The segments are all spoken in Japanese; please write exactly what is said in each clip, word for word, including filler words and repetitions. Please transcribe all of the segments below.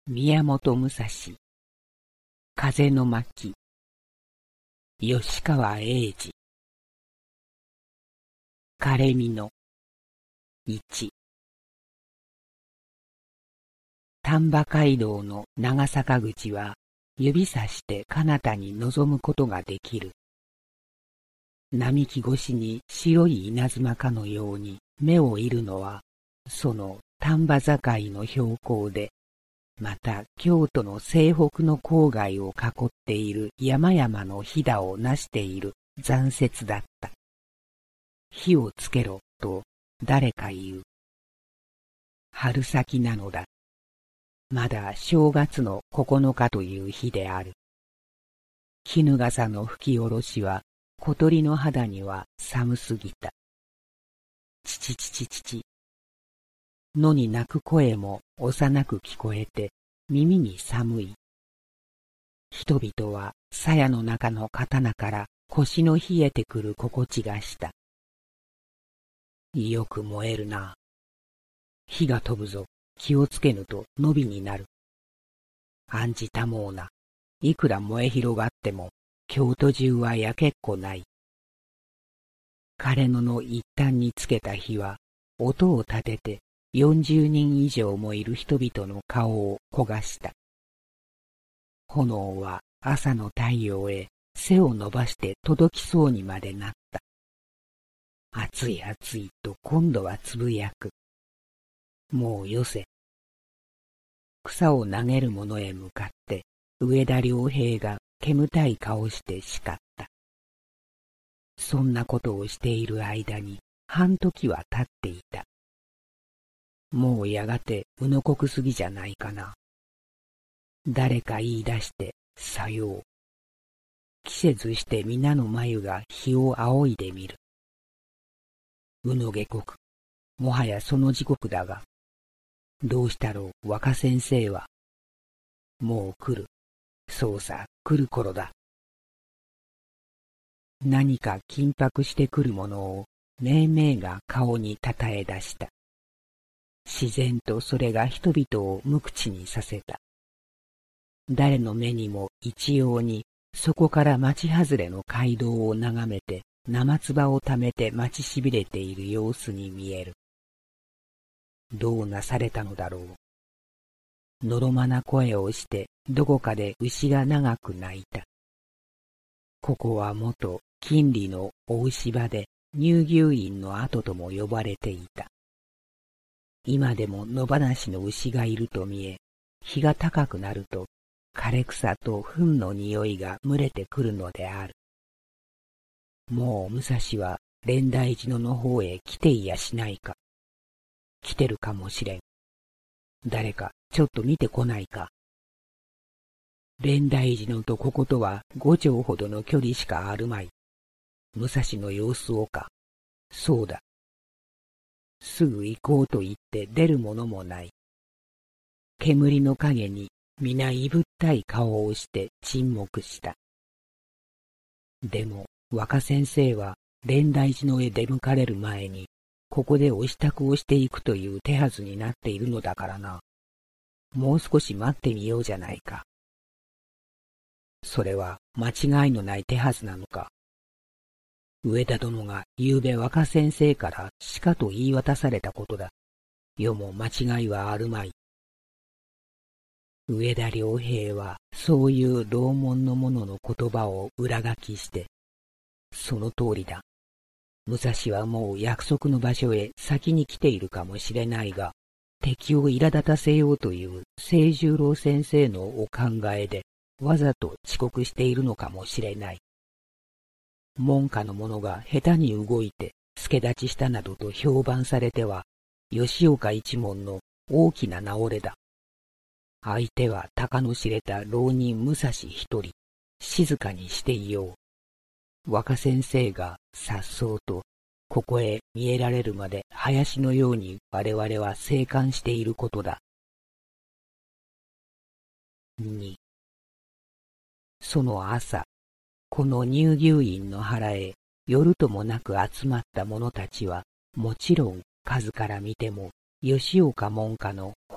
宮本武蔵、風の巻、吉川英治。枯れ実の一。丹波街道の長坂口は指さして彼方に望むことができる。並木越しに白い稲妻かのように目を入るのは、その丹波境の標高で、また京都の西北の郊外を囲っている山々のひだをなしている残雪だった。火をつけろと誰か言う。春先なのだ。まだ正月のここのかという日である。衣笠の吹き下ろしは小鳥の肌には寒すぎた。ちちちちちち。野に鳴く声も幼く聞こえて耳に寒い。人々は鞘の中の刀から腰の冷えてくる心地がした。よく燃えるな。火が飛ぶぞ。気をつけぬと伸びになる。案じたもうな。いくら燃え広がっても京都中は焼けっこない。枯野の一端につけた火は音を立てて四十人以上もいる人々の顔を焦がした。炎は朝の太陽へ背を伸ばして届きそうにまでなった。熱い熱いと今度はつぶやく。もうよせ。草を投げる者へ向かって上田良平が煙たい顔して叱った。そんなことをしている間に半時は経っていた。もうやがてうのこくすぎじゃないかな。誰か言い出してさよう。季節して皆の眉が日を仰いでみる。うのげこく、もはやその時刻だが、どうしたろう若先生は。もう来る。そうさ、来る頃だ。何か緊迫してくるものをめいめいが顔にたたえ出した。自然とそれが人々を無口にさせた。誰の目にも一様にそこから町外れの街道を眺めて生唾をためて待ちしびれている様子に見える。どうなされたのだろう。のろまな声をしてどこかで牛が長く鳴いた。ここは元金利のお牛場で乳牛院の跡とも呼ばれていた。今でも野放しの牛がいると見え、日が高くなると枯れ草と糞の匂いが蒸れてくるのである。もう武蔵は蓮台寺野の方へ来ていやしないか。来てるかもしれん。誰かちょっと見てこないか。蓮台寺野とこことは五丁ほどの距離しかあるまい。武蔵の様子をか。そうだ。すぐ行こうと言って出るものもない。煙の影に皆いぶったい顔をして沈黙した。でも若先生は蓮台寺野へ出向かれる前に、ここでお支度をしていくという手はずになっているのだからな。もう少し待ってみようじゃないか。それは間違いのない手はずなのか。上田殿が昨べ若先生からしかと言い渡されたことだ。世も間違いはあるまい。上田良平はそういう老門の者の言葉を裏書きして、その通りだ。武蔵はもう約束の場所へ先に来ているかもしれないが、敵を苛立たせようという清十郎先生のお考えでわざと遅刻しているのかもしれない。門下の者が下手に動いて助立ちしたなどと評判されては、吉岡一門の大きな直れだ。相手は鷹の知れた浪人武蔵一人、静かにしていよう。若先生が颯爽とここへ見えられるまで林のように我々は静観していることだ。にその朝、この乳牛院の腹へ夜ともなく集まった者たちは、もちろん数から見ても吉岡門下の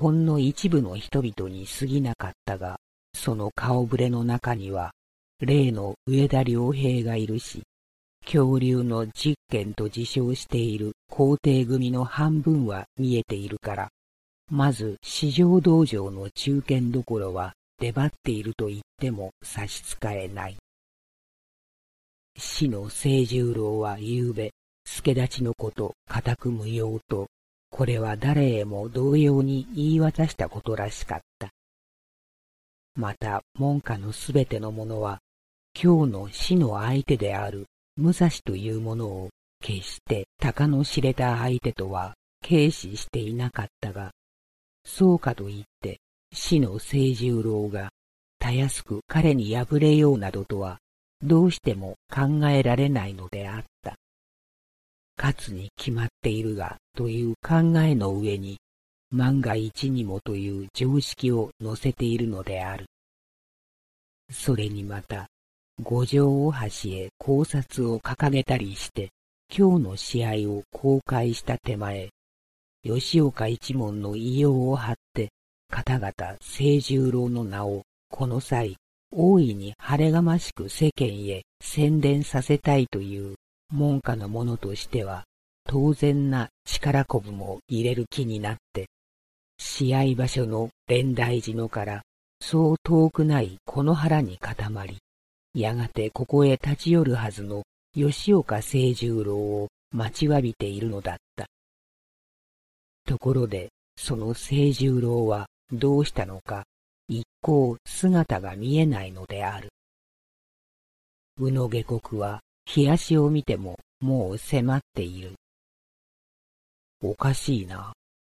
ほんの一部の人々に過ぎなかったが、その顔ぶれの中には、例の上田良平がいるし、恐竜の実験と自称している皇帝組の半分は見えているから、まず市場道場の中堅どころは出張っていると言っても差し支えない。死の清十郎はゆうべ、助立ちのこと固く無用と、これは誰へも同様に言い渡したことらしかった。また門下のすべての者は、今日の死の相手である武蔵というものを決して鷹の知れた相手とは軽視していなかったが、そうかといって死の清十郎がたやすく彼に敗れようなどとはどうしても考えられないのであった。勝つに決まっているがという考えの上に万が一にもという常識を乗せているのである。それにまた五条大橋へ考察を掲げたりして今日の試合を公開した手前、吉岡一門の異様を張って方々清十郎の名をこの際大いに晴れがましく世間へ宣伝させたいという門下の者としては当然な力こぶも入れる気になって、試合場所の蓮台寺野からそう遠くないこの原に固まり、やがてここへ立ち寄るはずの吉岡清十郎を待ちわびているのだった。ところでその清十郎はどうしたのか一向姿が見えないのである。宇野下国は日足を見てももう迫っている。おかしいな。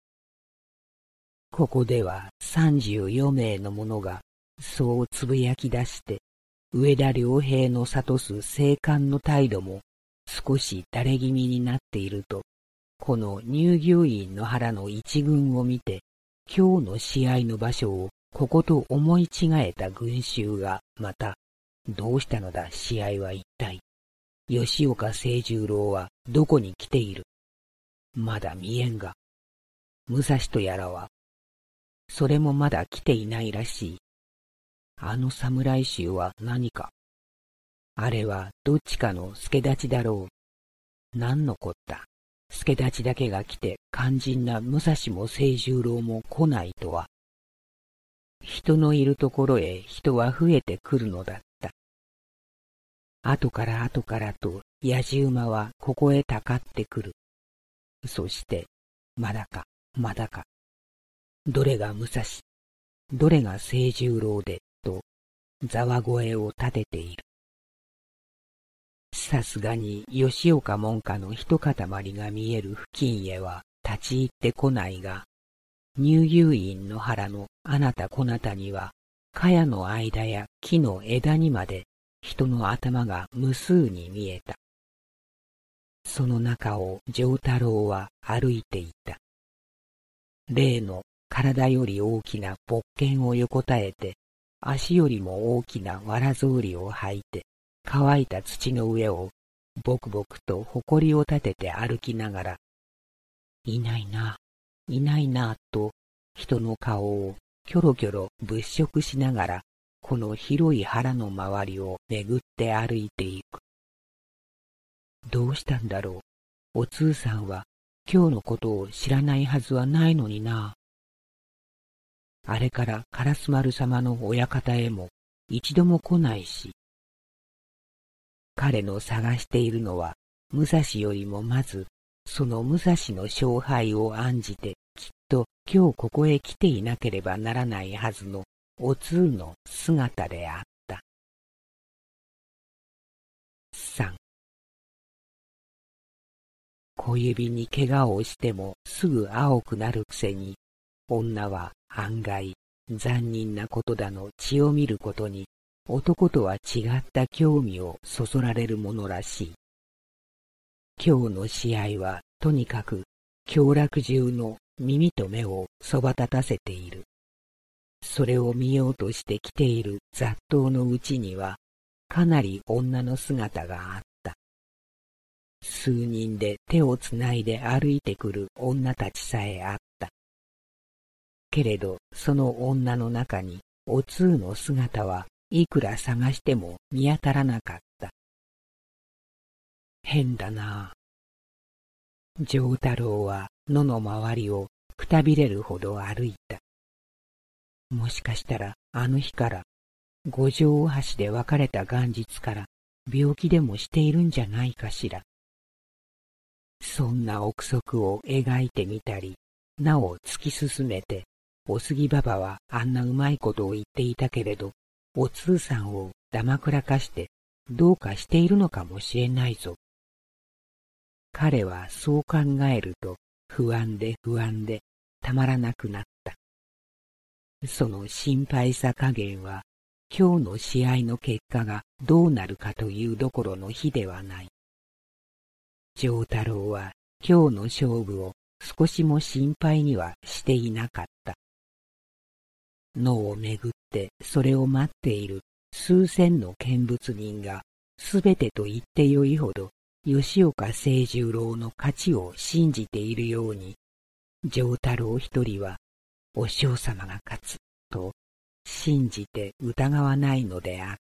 ここでは三十四名の者がそうつぶやき出して、上田良平の諭す静観の態度も少し垂れ気味になっていると、この乳牛院の原の一軍を見て、今日の試合の場所をここと思い違えた群衆がまた、どうしたのだ試合は一体。吉岡清十郎はどこに来ている。まだ見えんが。武蔵とやらは、それもまだ来ていないらしい。あの侍衆は何か。あれはどっちかの助立ちだろう。なんのこった。助立ちだけが来て肝心な武蔵も清十郎も来ないとは。人のいるところへ人は増えてくるのだった。後から後からと野じ馬はここへたかってくる。そして、まだか、まだか。どれが武蔵、どれが清十郎で、と、ざわ声を立てている。さすがに吉岡門下の一塊が見える付近へは立ち入ってこないが、乳牛院の原のあなたこなたには、茅の間や木の枝にまで人の頭が無数に見えた。その中を丈太郎は歩いていた。例の体より大きな勃剣を横たえて、足よりも大きなわら草履を履いて、乾いた土の上をぼくぼくと誇りを立てて歩きながら、いないな、いないなと人の顔をキョロキョロ物色しながら、この広い腹の周りを巡って歩いていく。どうしたんだろう。お通さんは今日のことを知らないはずはないのにな。あれから烏丸様の親方へも一度も来ないし。彼の探しているのは武蔵よりもまずその武蔵の勝敗を案じてきっと今日ここへ来ていなければならないはずのお通の姿であった。三小指に怪我をしてもすぐ青くなるくせに、女は案外残忍なことだの血を見ることに男とは違った興味をそそられるものらしい。今日の試合はとにかく享楽中の耳と目をそば立たせている。それを見ようとして来ている雑踏のうちにはかなり女の姿があった。数人で手をつないで歩いてくる女たちさえあった。 けれどその女の中にお通の姿はいくら探しても見当たらなかった。変だなぁ。丈太郎は野の周りをくたびれるほど歩いた。もしかしたらあの日から五条大橋で別れた元日から病気でもしているんじゃないかしら。そんな憶測を描いてみたり、なお突き進めて、お杉ばばはあんなうまいことを言っていたけれど、お通さんをだまくらかしてどうかしているのかもしれないぞ。彼はそう考えると不安で不安でたまらなくなった。その心配さ加減は今日の試合の結果がどうなるかというどころの日ではない。丈太郎は今日の勝負を少しも心配にはしていなかった。野をめぐってそれを待っている数千の見物人がすべてと言ってよいほど吉岡清十郎の勝ちを信じているように、丈太郎一人はお嬢様が勝つと信じて疑わないのであった。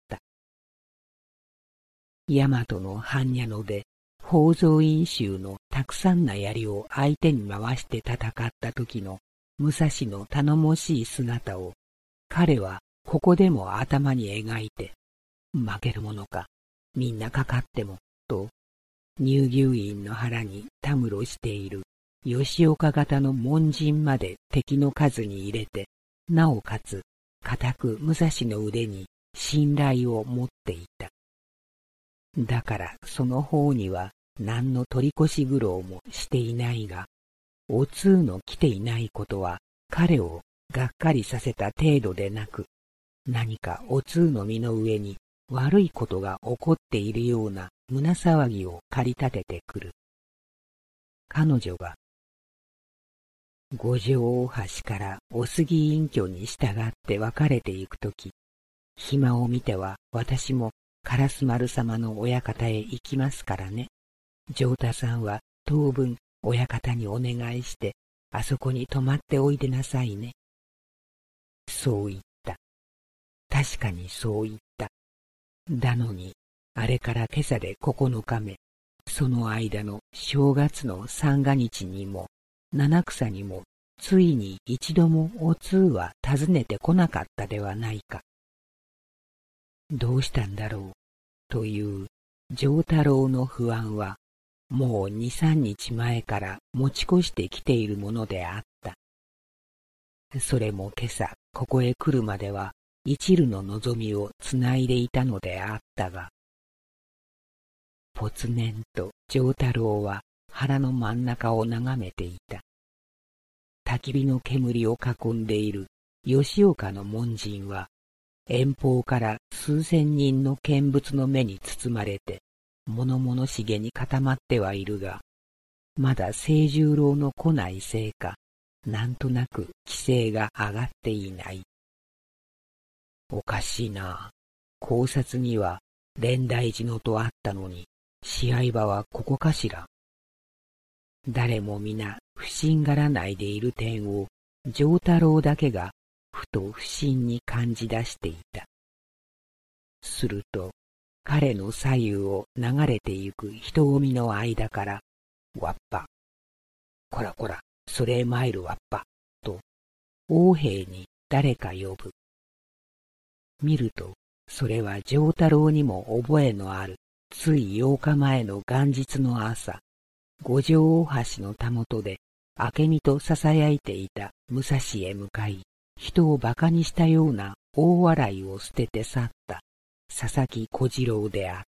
大和の般若野で宝蔵院衆のたくさんな槍を相手に回して戦った時の武蔵の頼もしい姿を彼はここでも頭に描いて、負けるものか、みんなかかっても、と乳牛院の腹にたむろしている吉岡型の門人まで敵の数に入れて、なおかつ固く武蔵の腕に信頼を持っていた。だからその方には何の取り越し苦労もしていないが、お通の来ていないことは彼をがっかりさせた程度でなく、何かお通の身の上に悪いことが起こっているような胸騒ぎを駆り立ててくる。彼女が五条大橋からお杉隠居に従って別れてゆくとき、暇を見ては私も烏丸様の親方へ行きますからね。丈太さんは当分親方にお願いして、あそこに泊まっておいでなさいね。そう言った。確かにそう言った。だのに、あれから今朝で九日目、その間の正月の三が日にも、七草にも、ついに一度もお通は訪ねてこなかったではないか。どうしたんだろう、という丈太郎の不安は、もう二三日前から持ち越してきているものであった。それも今朝ここへ来るまでは一縷の望みをつないでいたのであったが、ぽつねんと丈太郎は腹の真ん中を眺めていた。焚き火の煙を囲んでいる吉岡の門人は、遠方から数千人の見物の目に包まれて、物々しげに固まってはいるが、まだ清十郎の来ないせいか、なんとなく気勢が上がっていない。おかしいな。考察には蓮台寺のとあったのに、試合場はここかしら。誰も皆不審がらないでいる点を、丈太郎だけがふと不審に感じ出していた。すると、彼の左右を流れてゆく人混みの間から、わっぱ、こらこら、それへ参るわっぱ、と、横兵に誰か呼ぶ。見ると、それは丈太郎にも覚えのある、つい八日前の元日の朝、五条大橋のたもとで、明美と囁いていた武蔵へ向かい、人を馬鹿にしたような大笑いを捨てて去った。佐々木小次郎であった。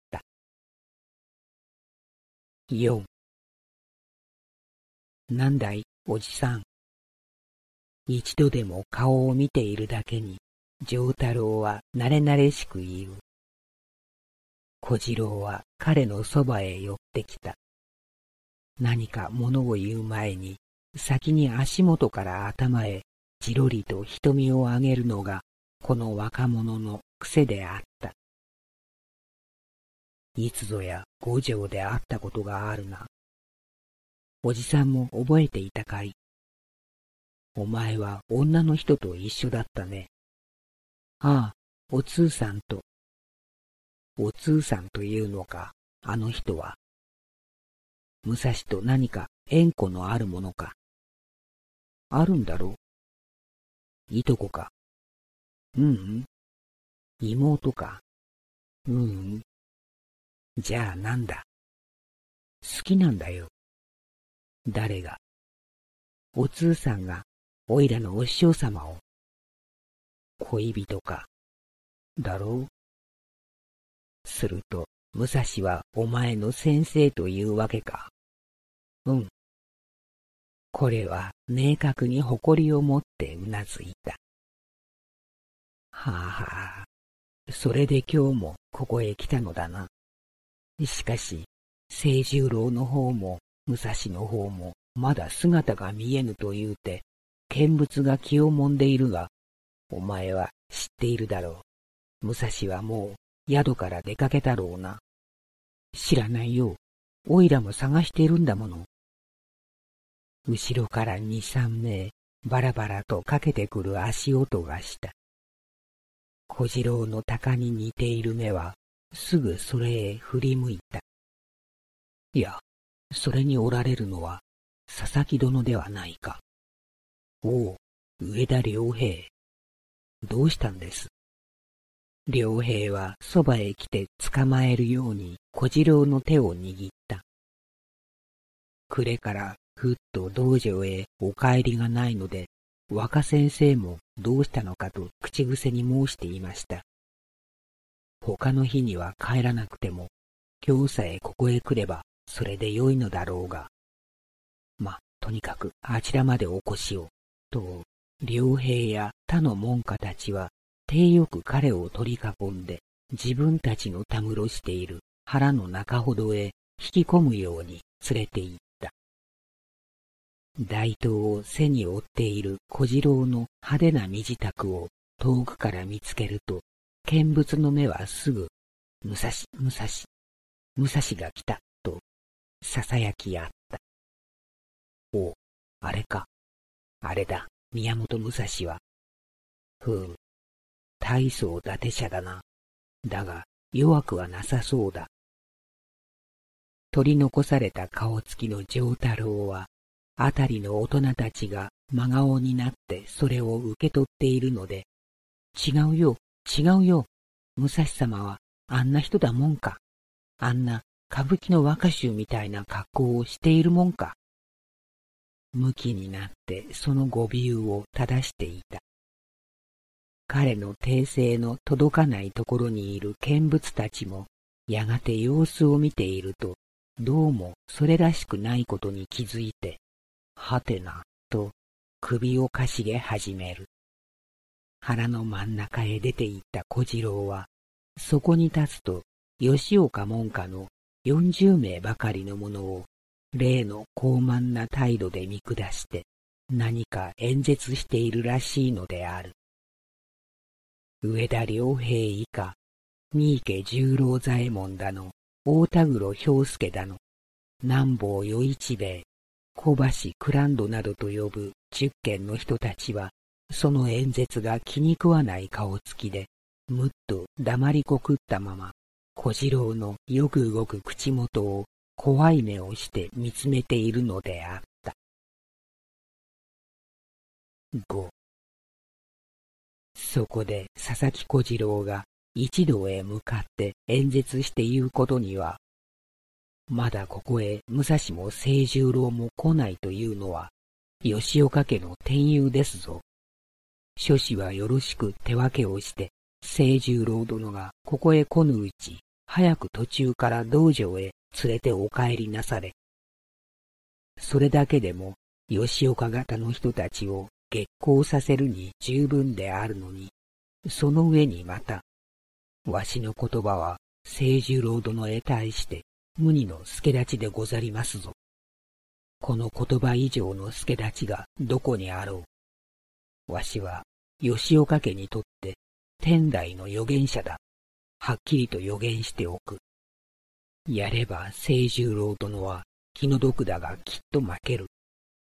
よん。なんだい、おじさん。一度でも顔を見ているだけに、丈太郎は慣れ慣れしく言う。小次郎は彼のそばへ寄ってきた。何か物を言う前に、先に足元から頭へじろりと瞳を上げるのが、この若者の癖であった。いつぞや五条で会ったことがあるな。おじさんも覚えていたかい。 お前は女の人と一緒だったね。ああ、お通さんと。お通さんというのか、あの人は。武蔵と何か縁故のあるものか。あるんだろう。いとこか。うんうん。妹か。うんうん。じゃあなんだ。好きなんだよ。誰が。お通さんが、おいらのお師匠様を。恋人か。だろう。すると、武蔵はお前の先生というわけか。うん。これは明確に誇りを持ってうなずいた。はあはあ、それで今日もここへ来たのだな。しかし、清十郎の方も武蔵の方もまだ姿が見えぬと言うて、見物が気をもんでいるが、お前は知っているだろう。武蔵はもう宿から出かけたろうな。知らないよ。おいらも探しているんだもの。後ろから二三名、バラバラとかけてくる足音がした。小次郎の鷹に似ている目は、すぐそれへ振り向いた。いや、それにおられるのは、佐々木殿ではないか。おう、上田良平。どうしたんです。良平はそばへ来て捕まえるように小次郎の手を握った。暮れからふっと道場へお帰りがないので、若先生もどうしたのかと口癖に申していました。他の日には帰らなくても、今日さえここへ来ればそれでよいのだろうが。ま、とにかくあちらまでお越しを、と、良平や他の門下たちは、手よく彼を取り囲んで、自分たちのたむろしている腹の中ほどへ引き込むように連れて行った。大刀を背に追っている小次郎の派手な身支度を遠くから見つけると、見物の目はすぐ、武蔵、武蔵、武蔵が来た、と、囁き合った。おう、あれか。あれだ、宮本武蔵は。ふう、大層伊達者だな。だが、弱くはなさそうだ。取り残された顔つきの丈太郎は、あたりの大人たちが真顔になってそれを受け取っているので、違うよ、違うよ。武蔵様はあんな人だもんか。あんな歌舞伎の若衆みたいな格好をしているもんか。向きになってその語尾を正していた。彼の体勢の届かないところにいる見物たちも、やがて様子を見ていると、どうもそれらしくないことに気づいて、はてな、と首をかしげ始める。腹の真ん中へ出て行った小次郎は、そこに立つと、吉岡門下の四十名ばかりのものを、例の高慢な態度で見下して、何か演説しているらしいのである。上田良平以下、三池十郎左衛門だの、大田黒兵助だの、南坊与一兵衛、小橋クランドなどと呼ぶ十軒の人たちは、その演説が気に食わない顔つきで、むっと黙りこくったまま、小次郎のよく動く口元を怖い目をして見つめているのであった。ごそこで佐々木小次郎が一同へ向かって演説して言うことには、まだここへ武蔵も清十郎も来ないというのは、吉岡家の天佑ですぞ。諸子はよろしく手分けをして、清十郎殿がここへ来ぬうち、早く途中から道場へ連れてお帰りなされ。それだけでも、吉岡方の人たちを激高させるに十分であるのに、その上にまた、わしの言葉は清十郎殿へ対して無二の助立ちでござりますぞ。この言葉以上の助立ちがどこにあろう。わしは吉岡家にとって天台の預言者だ。はっきりと予言しておく。やれば清十郎殿は気の毒だがきっと負ける。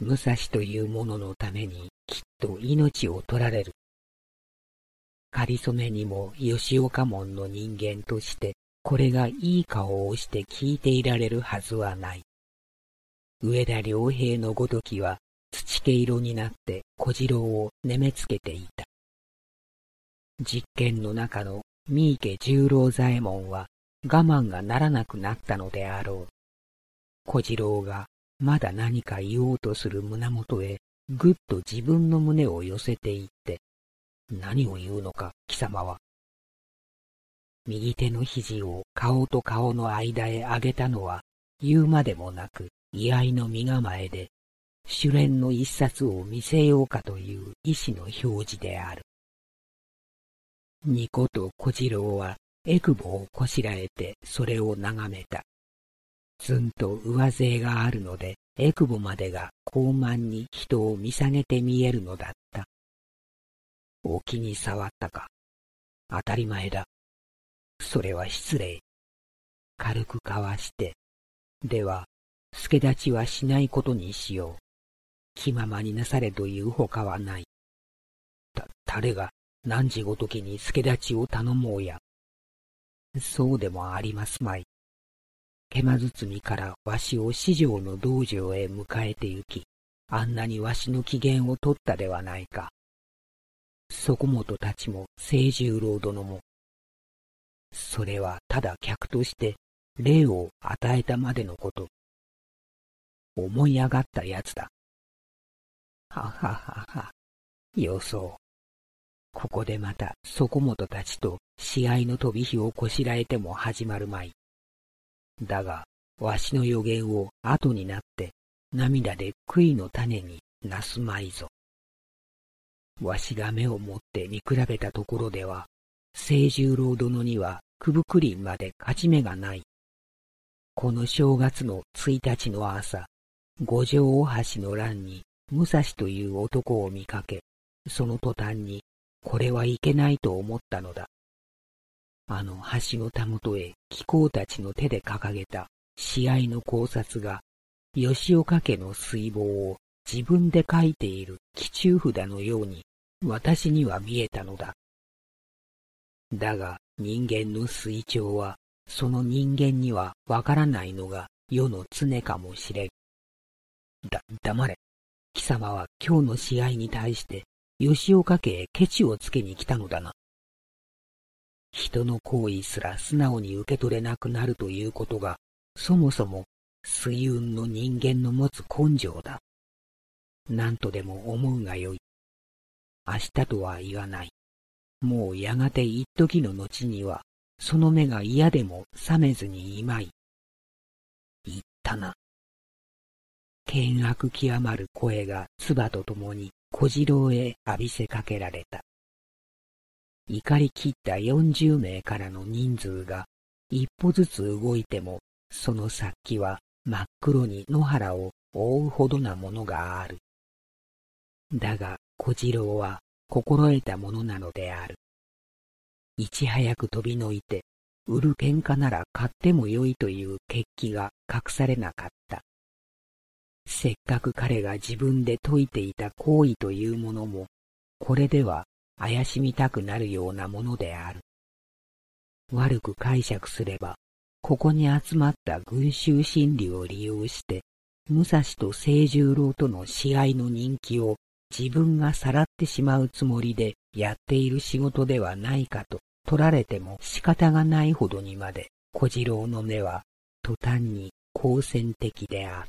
武蔵というもののためにきっと命を取られる。かりそめにも吉岡門の人間として、これがいい顔をして聞いていられるはずはない。上田良平のごときは土毛色になって小次郎をねめつけていた。実験の中の三池十郎左衛門は我慢がならなくなったのであろう。小次郎がまだ何か言おうとする胸元へぐっと自分の胸を寄せていって、何を言うのか、貴様は。右手の肘を顔と顔の間へ上げたのは言うまでもなく居合の身構えで、朱蓮の一冊を見せようかという意志の表示である。ニコと小次郎はえくぼをこしらえてそれを眺めた。ずんと上背があるので、えくぼまでが高慢に人を見下げて見えるのだった。お気に障ったか。当たり前だ。それは失礼。軽くかわして、では、助立ちはしないことにしよう。気ままになされというほかはない。た、誰が何時ごときに助立ちを頼もうや。そうでもありますまい。手間包みからわしを四条の道場へ迎えて行き、あんなにわしの機嫌を取ったではないか。そこもとたちも清十郎殿も。それはただ客として礼を与えたまでのこと。思い上がったやつだ。はははは。よそう。ここでまたそこもとたちと試合の飛び火をこしらえても始まるまい。だが、わしの予言を後になって涙で悔いの種になすまいぞ。わしが目を持って見比べたところでは、清十郎殿には九分林まで勝ち目がない。この正月のついたちの朝、五条大橋の欄に武蔵という男を見かけ、その途端にこれはいけないと思ったのだ。あの橋のたもとへ貴公たちの手で掲げた試合の考察が、吉岡家の水防を自分で書いている紀中札のように私には見えたのだ。だが人間の推聴はその人間にはわからないのが世の常かもしれん。だ、黙れ。貴様は今日の試合に対して吉岡家へケチをつけに来たのだな。人の行為すら素直に受け取れなくなるということが、そもそも水運の人間の持つ根性だ。何とでも思うがよい。明日とは言わない。もうやがて一時の後には、その目が嫌でも覚めずにいまい。言ったな。険悪極まる声が唾とともに小次郎へ浴びせかけられた。怒り切った四十名からの人数が一歩ずつ動いても、その先は真っ黒に野原を覆うほどなものがある。だが小次郎は心得たものなのである。いち早く飛びのいて、売る喧嘩なら買ってもよいという決起が隠されなかった。せっかく彼が自分で説いていた行為というものも、これでは怪しみたくなるようなものである。悪く解釈すれば、ここに集まった群衆心理を利用して、武蔵と清十郎との試合の人気を自分がさらってしまうつもりでやっている仕事ではないかと取られても仕方がないほどにまで小次郎の目は途端に好戦的であった。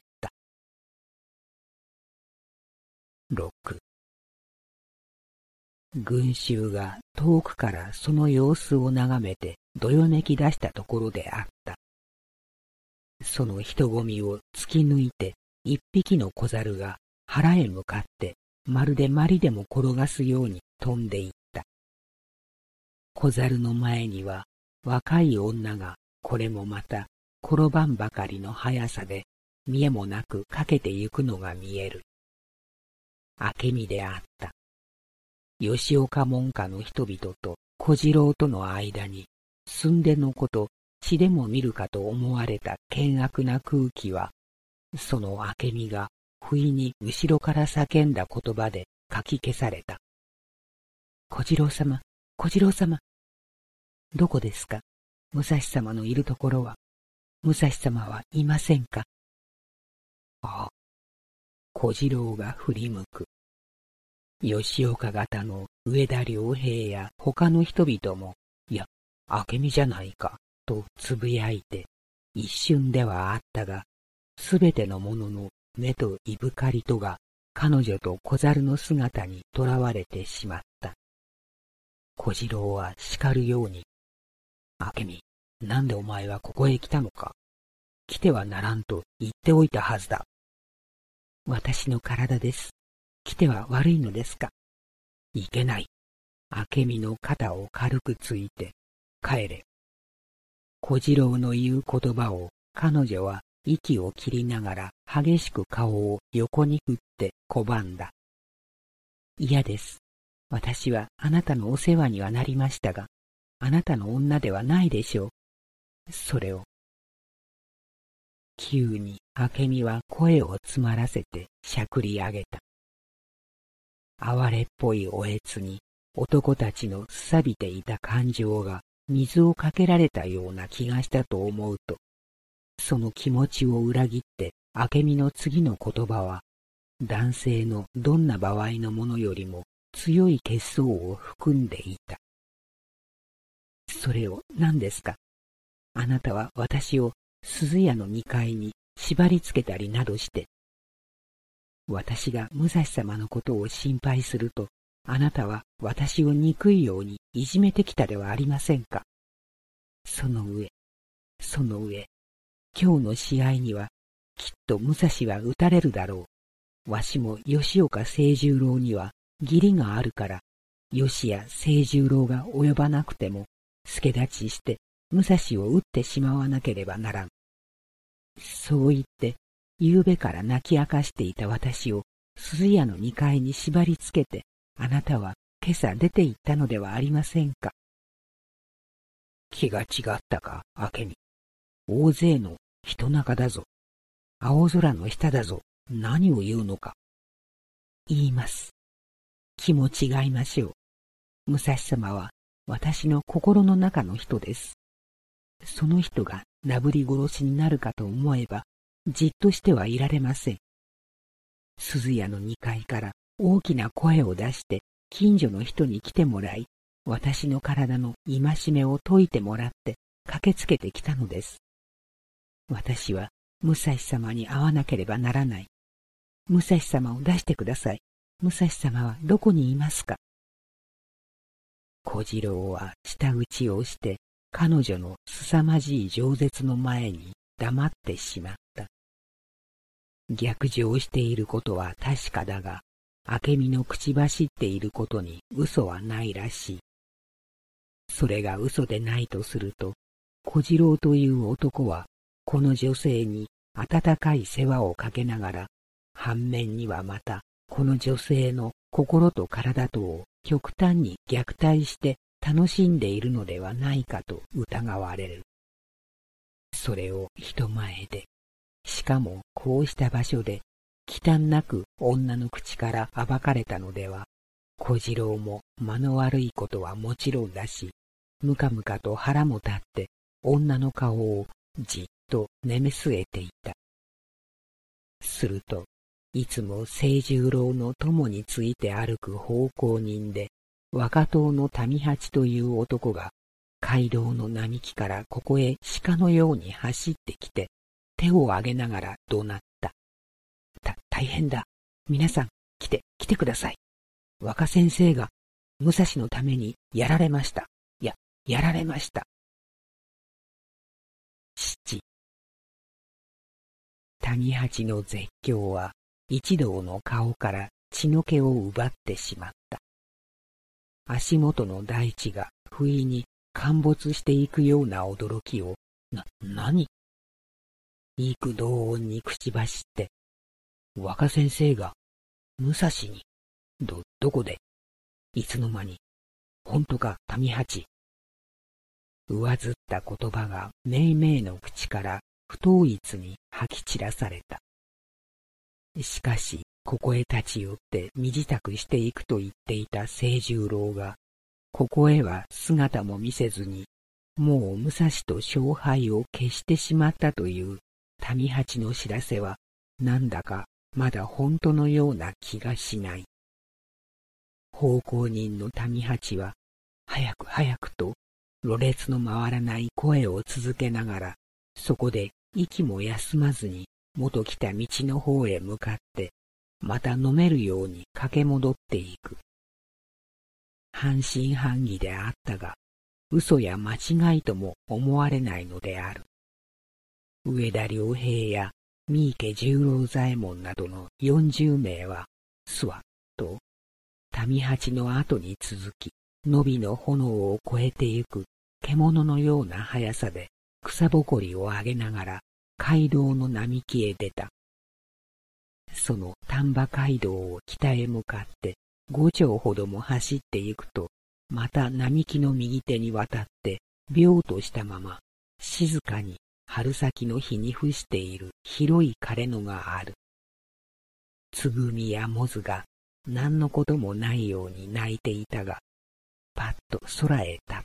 ろく群衆が遠くからその様子を眺めてどよめき出したところであった。その人混みを突き抜いて一匹の小猿が腹へ向かってまるで針でも転がすように飛んでいった。小猿の前には若い女がこれもまた転ばんばかりの速さで見えもなくかけてゆくのが見える。明美であった。吉岡門下の人々と小次郎との間に寸出のこと血でも見るかと思われた険悪な空気は、その明美が不意に後ろから叫んだ言葉でかき消された。小次郎様、小次郎様。どこですか？武蔵様のいるところは。武蔵様はいませんか？ああ。小次郎が振り向く。吉岡方の上田良平や他の人々も、いや、明美じゃないか、とつぶやいて、一瞬ではあったが、すべてのものの目といぶかりとが彼女と小猿の姿にとらわれてしまった。小次郎は叱るように、明美、なんでお前はここへ来たのか。来てはならんと言っておいたはずだ。私の体です。来ては悪いのですか。いけない。明美の肩を軽くついて、帰れ。小次郎の言う言葉を彼女は息を切りながら激しく顔を横に振って拒んだ。嫌です。私はあなたのお世話にはなりましたが、あなたの女ではないでしょう。それを。急に明美は声を詰まらせてしゃくり上げた。哀れっぽいおえつに男たちのすさびていた感情が水をかけられたような気がしたと思うと、その気持ちを裏切って明美の次の言葉は、男性のどんな場合のものよりも強い血相を含んでいた。それを何ですか？あなたは私を鈴屋の二階に縛り付けたりなどして、私が武蔵様のことを心配すると、あなたは私を憎いようにいじめてきたではありませんか。その上、その上、今日の試合にはきっと武蔵は打たれるだろう。わしも吉岡清十郎には義理があるから、吉谷清十郎が及ばなくても、助立ちして武蔵を打ってしまわなければならん。そう言って、夕べから泣き明かしていた私を鈴屋の二階に縛り付けて、あなたは今朝出て行ったのではありませんか。気が違ったか、明美。大勢の人中だぞ。青空の下だぞ。何を言うのか。言います。気も違いましょう。武蔵様は私の心の中の人です。その人がなぶり殺しになるかと思えば、じっとしてはいられません。鈴屋の二階から大きな声を出して近所の人に来てもらい、私の体の戒めを解いてもらって駆けつけてきたのです。私は武蔵様に会わなければならない。武蔵様を出してください。武蔵様はどこにいますか。小次郎は舌打ちをして彼女の凄まじい饒舌の前に黙ってしまった。逆上していることは確かだが、明美の口走っていることに嘘はないらしい。それが嘘でないとすると、小次郎という男はこの女性に温かい世話をかけながら、反面にはまたこの女性の心と体とを極端に虐待して楽しんでいるのではないかと疑われる。それを人前で、しかもこうした場所で、忌憚なく女の口から暴かれたのでは、小次郎も間の悪いことはもちろんだし、むかむかと腹も立って女の顔をじっと寝め据えていた。すると、いつも清十郎の友について歩く奉公人で、若党の民八という男が、街道の並木からここへ鹿のように走ってきて、手を挙げながら怒鳴った。た、大変だ。皆さん、来て、来てください。若先生が、武蔵のためにやられました。や、やられました。七。民八の絶叫は、一同の顔から血の気を奪ってしまった。足元の大地が不意に陥没していくような驚きを、な、何？幾同音に口走って、若先生が、武蔵に、ど、どこで、いつの間に、本当か、民八。上ずった言葉がめいめいの口から不統一に吐き散らされた。 しかし、ここへ立ち寄って身支度していくと言っていた清十郎が、ここへは姿も見せずに、もう武蔵と勝敗を消してしまったという民八の知らせは、なんだかまだ本当のような気がしない。奉公人の民八は、早く早くと、ろれつの回らない声を続けながら、そこで息も休まずに元来た道の方へ向かって、また飲めるように駆け戻っていく。半信半疑であったが、嘘や間違いとも思われないのである。上田良平や三池十郎左衛門などの四十名は、すわっと、民八の後に続き、野火の炎を越えてゆく獣のような速さで草ぼこりを上げながら街道の並木へ出た。その丹波街道を北へ向かって五丁ほども走ってゆくと、また並木の右手に渡って病としたまま静かに春先の日に伏している広い枯れ野がある。つぐみやもずが何のこともないように泣いていたが、パッと空へ立った。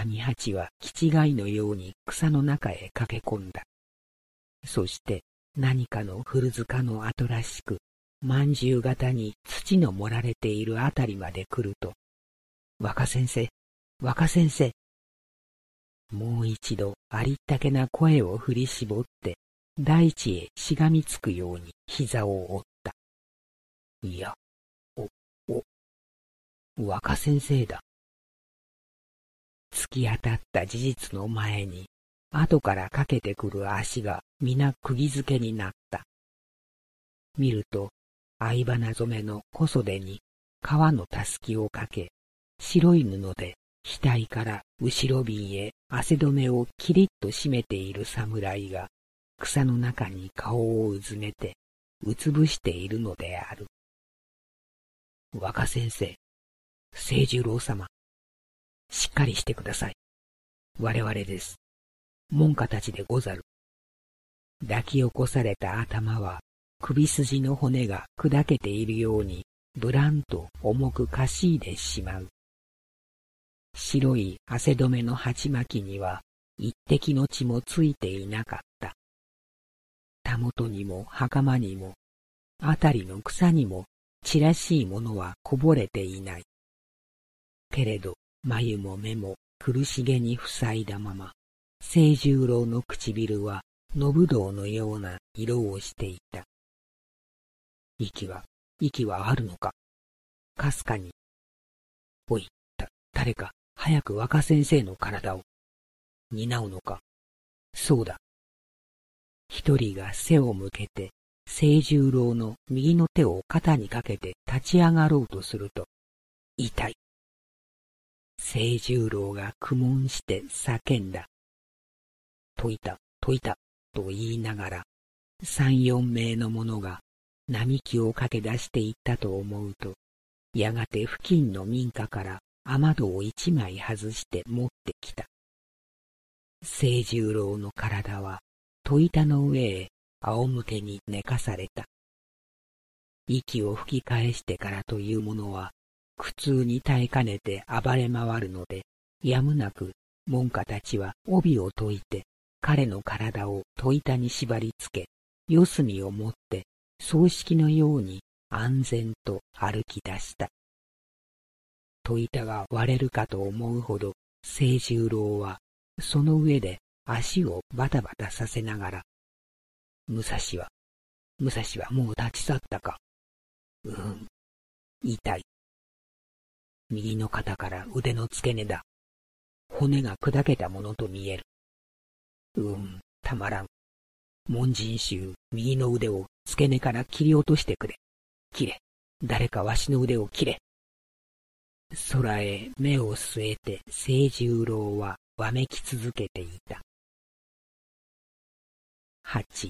民八は気違いのように草の中へ駆け込んだ。そして何かの古塚の跡らしく、まんじゅう型に土の盛られているあたりまで来ると、若先生、若先生。もう一度ありったけな声を振り絞って、大地へしがみつくように膝を折った。いや、お、お、若先生だ。突き当たった事実の前に、後からかけてくる足が皆釘付けになった。見ると、藍花染めの小袖に革のたすきをかけ、白い布で額から後ろ鬢へ汗止めをキリッと締めている侍が、草の中に顔をうずめて、うつぶしているのである。若先生、清十郎様、しっかりしてください。我々です。門下たちでござる。抱き起こされた頭は、首筋の骨が砕けているように、ブランと重くかしいでしまう。白い汗止めの鉢巻きには、一滴の血もついていなかった。たもとにも袴にも、あたりの草にも、ちらしいものはこぼれていない。けれど、眉も目も苦しげに塞いだまま、清十郎の唇はのぶどうのような色をしていた。息は、息はあるのか。かすかに。おい、た、誰か、早く若先生の体を。担うのか。そうだ。一人が背を向けて、清十郎の右の手を肩にかけて立ち上がろうとすると、痛い。清十郎が苦悶して叫んだ。解いた、解いた、と言いながら、三四名の者が並木を駆け出していったと思うと、やがて付近の民家から雨戸を一枚外して持ってきた。清十郎の体は、戸板の上へ仰向けに寝かされた。息を吹き返してからというものは、苦痛に耐えかねて暴れ回るので、やむなく門下たちは帯を解いて、彼の体を戸板に縛り付け、四隅を持って葬式のように安全と歩き出した。戸板が割れるかと思うほど、清十郎はその上で足をバタバタさせながら、武蔵は、武蔵はもう立ち去ったか。うーん、痛い。右の肩から腕の付け根だ。骨が砕けたものと見える。うーん、たまらん。門人衆、右の腕を付け根から切り落としてくれ。切れ。誰かわしの腕を切れ。空へ目を据えて清十郎はわめき続けていた。八。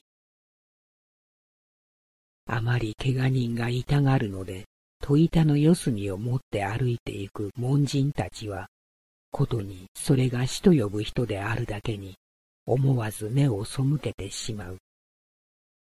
あまり怪我人が痛がるので、戸板の四隅を持って歩いていく門人たちは、ことにそれが死と呼ぶ人であるだけに、思わず目を背けてしまう。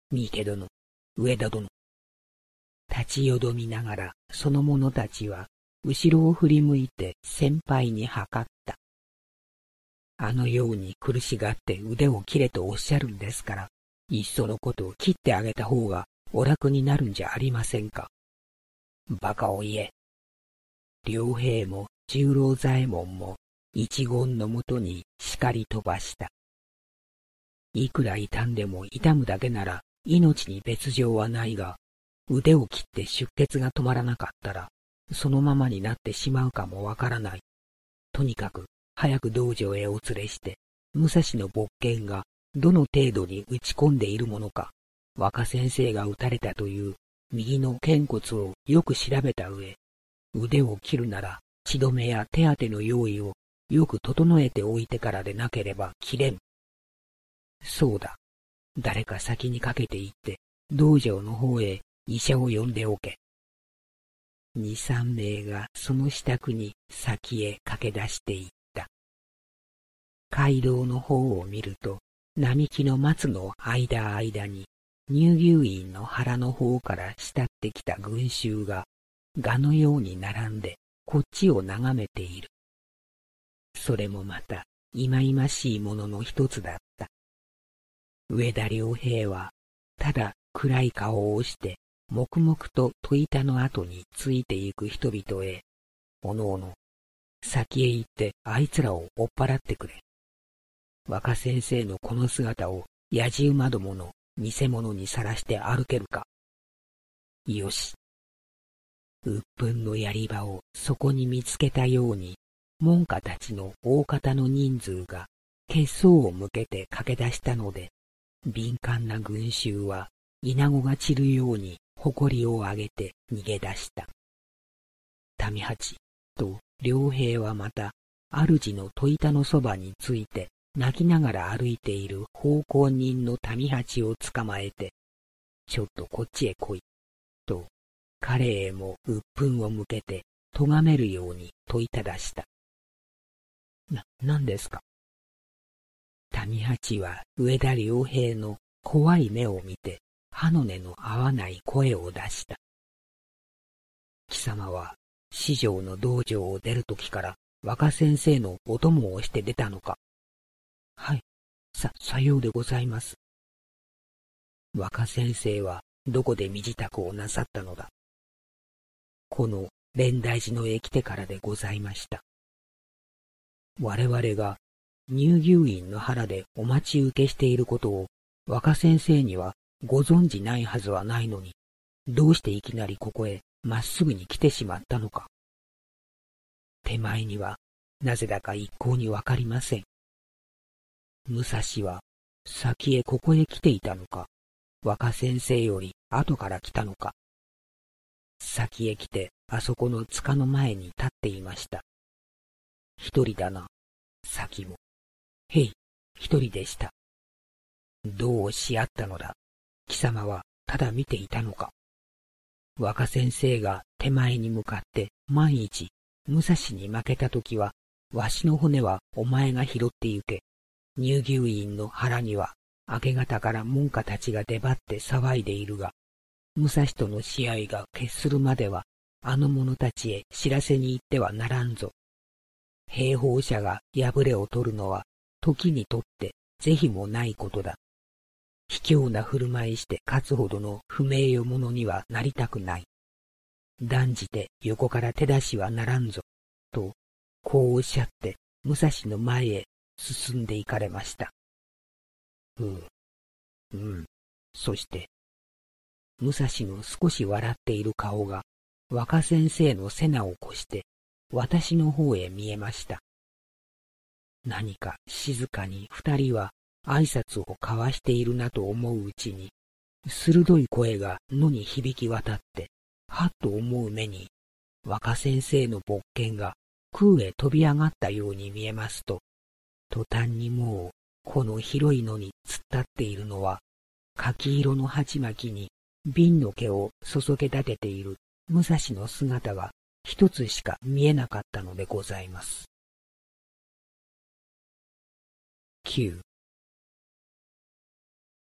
三池殿、上田殿。立ちよどみながらその者たちは後ろを振り向いて先輩に測った。あのように苦しがって腕を切れとおっしゃるんですから、いっそのことを切ってあげた方がお楽になるんじゃありませんか。バカを言え。両兵も十郎左衛門も一言のもとに叱り飛ばした。いくら痛んでも痛むだけなら命に別状はないが、腕を切って出血が止まらなかったら、そのままになってしまうかもわからない。とにかく早く道場へお連れして、武蔵の勃剣がどの程度に打ち込んでいるものか、若先生が撃たれたという右の肩骨をよく調べた上、腕を切るなら血止めや手当ての用意をよく整えておいてからでなければ切れん。そうだ。誰か先にかけて行って、道場の方へ医者を呼んでおけ。二三名がその支度に先へ駆け出していった。街道の方を見ると、並木の松の間間に、乳牛院の腹の方から慕ってきた群衆が、蛾のように並んで、こっちを眺めている。それもまた、いまいましいものの一つだった。上田良平は、ただ暗い顔をして、黙々と戸板の後についていく人々へ、おのおの、先へ行ってあいつらを追っ払ってくれ。若先生のこの姿をやじ馬どもの見せ物にさらして歩けるか。よし。鬱憤のやり場をそこに見つけたように、門下たちの大方の人数が血相を向けて駆け出したので、敏感な群衆は稲子が散るように誇りを上げて逃げ出した。民八と良平はまた、主の戸板のそばについて泣きながら歩いている奉公人の民八を捕まえて、ちょっとこっちへ来い、と彼へも鬱憤を向けて咎めるように問いただした。な、何ですか。民八は上田良平の怖い目を見て、歯の根の合わない声を出した。貴様は、四条の道場を出るときから若先生のお供をして出たのか。はい、さ、さようでございます。若先生はどこで身支度をなさったのだ。この蓮台寺のへ来てからでございました。我々が乳牛院の腹でお待ち受けしていることを若先生にはご存じないはずはないのに、どうしていきなりここへまっすぐに来てしまったのか。手前にはなぜだか一向にわかりません。武蔵は先へここへ来ていたのか、若先生より後から来たのか。先へ来てあそこの塚の前に立っていました。一人だな、先も。へい、一人でした。どうし合ったのだ。貴様はただ見ていたのか。若先生が手前に向かって万一武蔵に負けたときは、わしの骨はお前が拾って行け。乳牛院の腹には明け方から門下たちが出張って騒いでいるが、武蔵との試合が決するまではあの者たちへ知らせに行ってはならんぞ。兵法者が敗れを取るのは時にとって是非もないことだ。卑怯な振る舞いして勝つほどの不名誉者にはなりたくない。断じて横から手出しはならんぞ。と、こうおっしゃって武蔵の前へ進んで行かれました。うん、うん。そして、武蔵の少し笑っている顔が若先生の背中を越して私の方へ見えました。何か静かに二人は挨拶を交わしているなと思ううちに、鋭い声が野に響き渡って、はっと思う目に、若先生の勃剣が空へ飛び上がったように見えますと、途端にもう、この広い野に突っ立っているのは、柿色の鉢巻きに瓶の毛を注げ立てている武蔵の姿が一つしか見えなかったのでございます。きゅう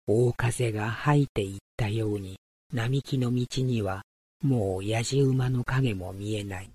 大風が吐いていったように、並木の道には、もうやじ馬の影も見えない。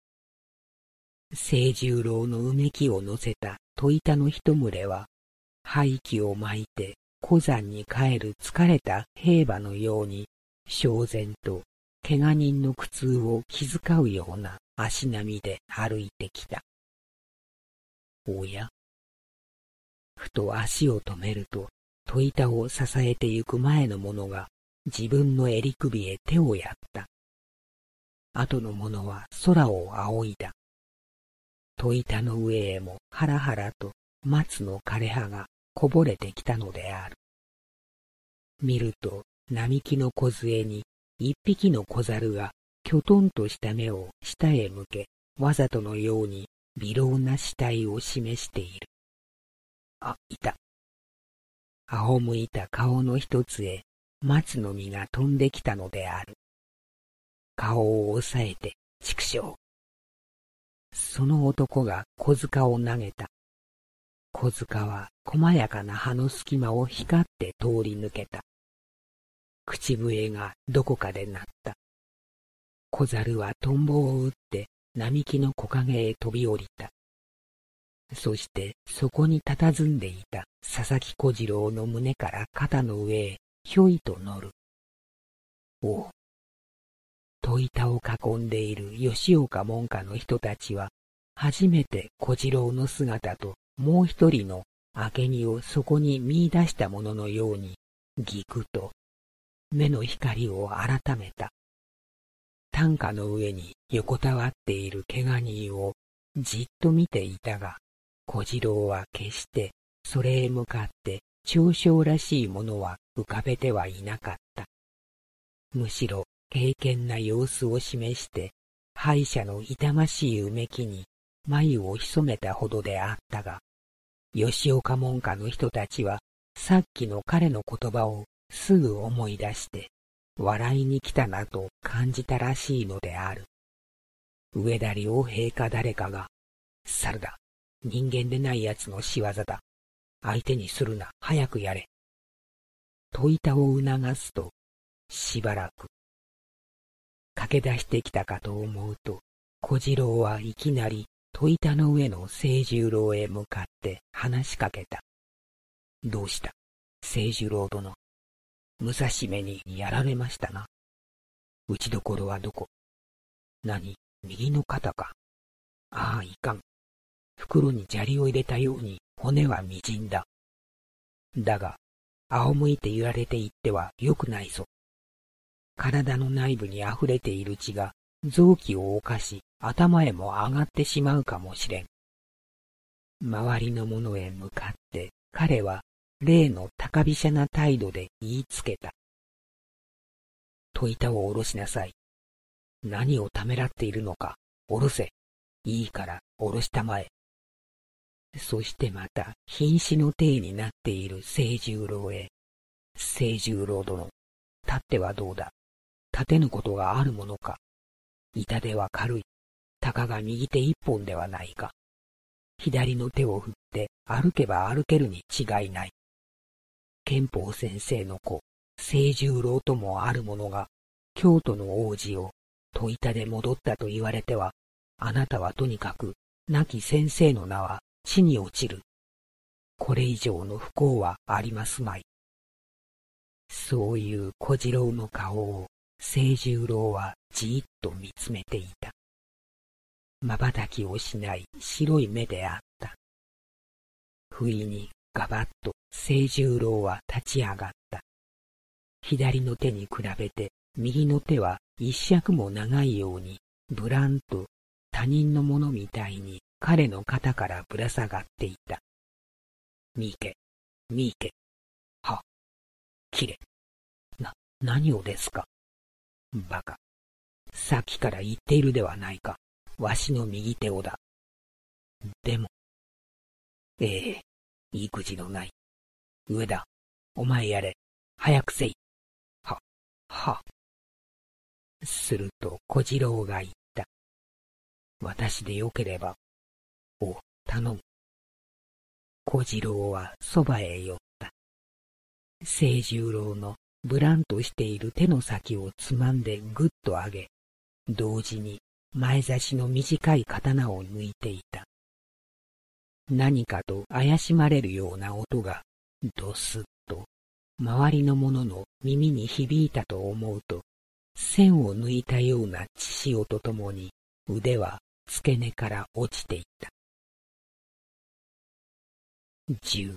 清十郎のうめきを乗せた戸板の一群れは、廃棄を巻いて小山に帰る疲れた兵馬のように、焦然と怪我人の苦痛を気遣うような足並みで歩いてきた。おや？ふと足を止めると、戸板を支えてゆく前の者が自分の襟首へ手をやった。後の者は空を仰いだ。戸板の上へもハラハラと松の枯葉がこぼれてきたのである。見ると並木の梢に一匹の小猿がきょとんとした目を下へ向け、わざとのように微老な死体を示している。あ、いた。仰向いた顔の一つへ松の実が飛んできたのである。顔を押さえて、畜生。その男が小塚を投げた。小塚は細やかな葉の隙間を光って通り抜けた。口笛がどこかで鳴った。小猿はトンボを打って並木の木陰へ飛び降りた。そしてそこに佇んでいた佐々木小次郎の胸から肩の上へひょいと乗る。おう。戸板を囲んでいる吉岡門下の人たちは、初めて小次郎の姿ともう一人の明美をそこに見出したもののように、ぎくと目の光を改めた。担架の上に横たわっている怪我人をじっと見ていたが、小次郎は決してそれへ向かって嘲笑らしいものは浮かべてはいなかった。むしろ敬虔な様子を示して、敗者の痛ましいうめきに眉を潜めたほどであったが、吉岡門下の人たちはさっきの彼の言葉をすぐ思い出して、笑いに来たなと感じたらしいのである。上田良平か誰かが、猿だ、人間でない奴の仕業だ。相手にするな、早くやれ。戸板を促すと、しばらく。駆け出してきたかと思うと、小次郎はいきなり戸板の上の清十郎へ向かって話しかけた。どうした、清十郎殿。武蔵目にやられましたな。打ちどころはどこ？何、右の肩か。ああ、いかん。袋に砂利を入れたように骨はみじんだ。だが、仰向いて揺られていってはよくないぞ。体の内部に溢れている血が臓器を侵し、頭へも上がってしまうかもしれん。周りの者へ向かって彼は例の高飛車な態度で言いつけた。戸板を下ろしなさい。何をためらっているのか、下ろせ。いいから下ろしたまえ。そしてまた瀕死の体になっている清十郎へ。清十郎殿、立ってはどうだ。立てぬことがあるものか。痛手は軽い。たかが右手一本ではないか。左の手を振って歩けば歩けるに違いない。憲法先生の子、清十郎ともある者が、京都の王子を戸板で戻ったと言われては、あなたはとにかく亡き先生の名は地に落ちる。これ以上の不幸はありますまい。そういう小次郎の顔を清十郎はじーっと見つめていた。瞬きをしない白い目であった。不意にガバッと清十郎は立ち上がった。左の手に比べて右の手は一尺も長いようにブランと他人のものみたいに彼の肩からぶら下がっていた。三池、三池。は、きれ。な、何をですか。バカ。さっきから言っているではないか。わしの右手をだ。でも。ええ、育児のない。上田、お前やれ。早くせい。は、は。すると小次郎が言った。私でよければ。お、頼む。小次郎はそばへ寄った。 清十郎のブランとしている手の先をつまんでぐっと上げ、同時に前差しの短い刀を抜いていた。何かと怪しまれるような音がドスッと周りの者の耳に響いたと思うと、線を抜いたような血潮とともに腕は付け根から落ちていった。十。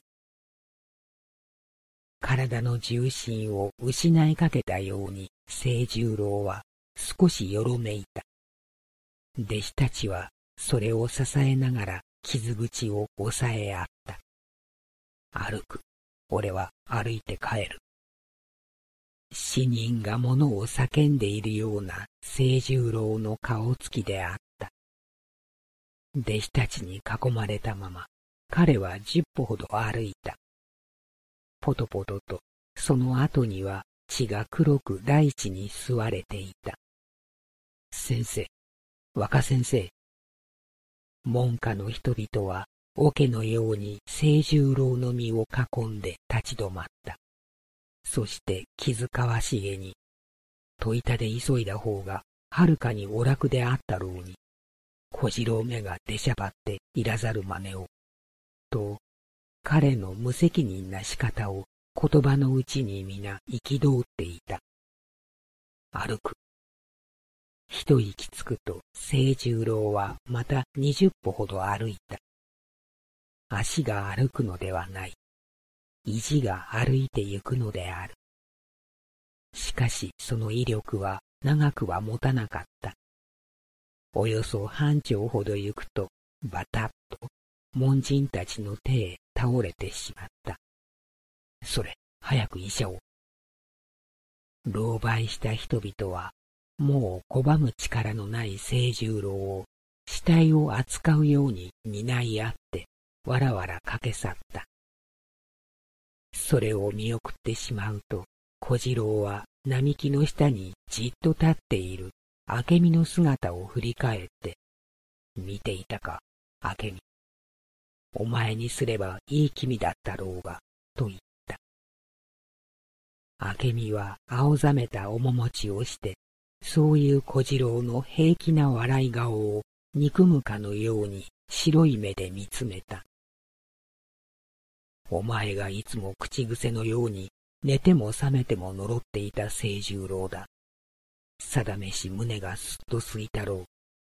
体の重心を失いかけたように清十郎は少しよろめいた。弟子たちはそれを支えながら傷口を押さえ合った。歩く。俺は歩いて帰る。死人が物を叫んでいるような清十郎の顔つきであった。弟子たちに囲まれたまま、彼は十歩ほど歩いた。ポトポトとその後には血が黒く大地に吸われていた。先生、若先生。門下の人々は桶のように清十郎の身を囲んで立ち止まった。そして気遣わしげに、戸板で急いだ方がはるかにお楽であったろうに、小次郎めが出しゃばっていらざる真似を、と、彼の無責任な仕方を言葉のうちに皆憤っていた。歩く。一息つくと清十郎はまた二十歩ほど歩いた。足が歩くのではない。意地が歩いてゆくのである。しかしその威力は長くは持たなかった。およそ半丁ほど行くとバタッと門人たちの手へ倒れてしまった。それ、早く医者を。狼狽した人々はもう拒む力のない清十郎を死体を扱うように担い合ってわらわら駆け去った。それを見送ってしまうと、小次郎は並木の下にじっと立っている明美の姿を振り返って、見ていたか、明美。お前にすればいい気味だったろうが、と言った。明美は青ざめた面持ちをして、そういう小次郎の平気な笑い顔を憎むかのように白い目で見つめた。お前がいつも口癖のように寝ても覚めても呪っていた清十郎だ。さだめし胸がすっとすいたろう。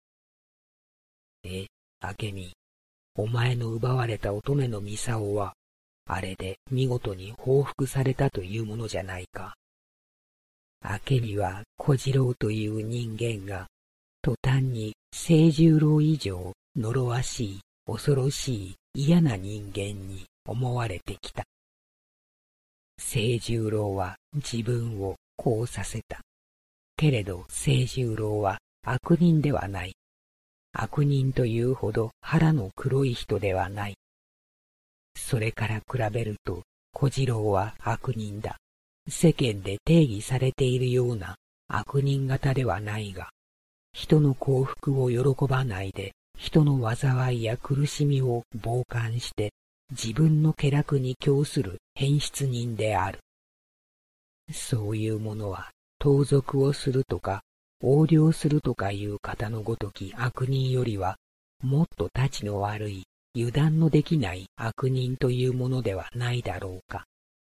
え、明美、お前の奪われた乙女の操は、あれで見事に報復されたというものじゃないか。明美は小次郎という人間が、途端に清十郎以上呪わしい、恐ろしい、嫌な人間に思われてきた。清十郎は自分をこうさせた。けれど清十郎は悪人ではない。悪人というほど腹の黒い人ではない。それから比べると小次郎は悪人だ。世間で定義されているような悪人型ではないが、人の幸福を喜ばないで、人の災いや苦しみを傍観して、自分の気楽に供する変質人である。そういうものは、盗賊をするとか、横領するとかいう方のごとき悪人よりは、もっとたちの悪い、油断のできない悪人というものではないだろうか。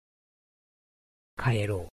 帰ろう。